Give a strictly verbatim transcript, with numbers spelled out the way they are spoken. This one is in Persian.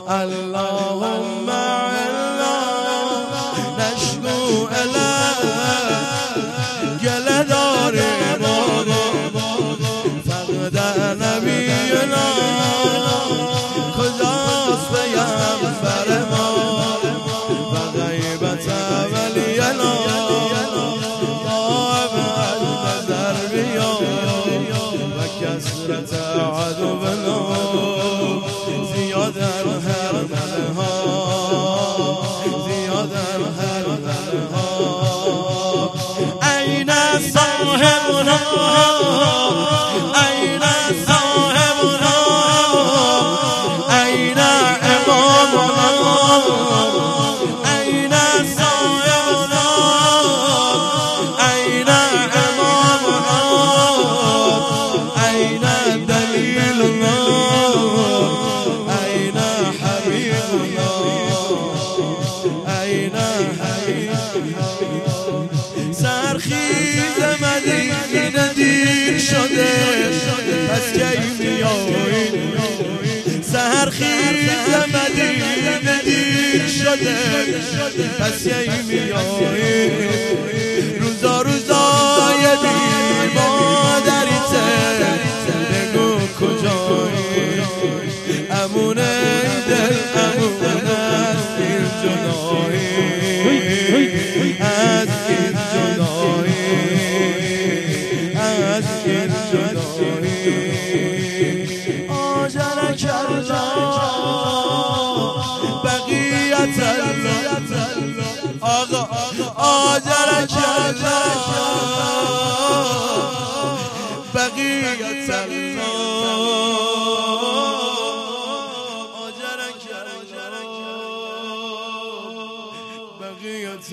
اللهم الا نشکو الیک گله داریم فقد نبینا کجاست پیغمبر ما و غیبت ولینا غائب از نظر بیا و کثرت عدونا زیاد حرمها زیاد حرمها این صاحبنا این صاحبنا این امامنا این صاحبنا این امامنا این دلیلنا این حبیبنا این حبیبنا سرخیز مدینه دیر شده پس کی میایید سرخیز مدینه دیر شده پس کی میایید روزا روزای بی مادریته بگو کجایی امونه دل امونه از این جدایی از این جدایی از این جدایی آجرک الله بقیت الله آقا آجرک الله بقیت الله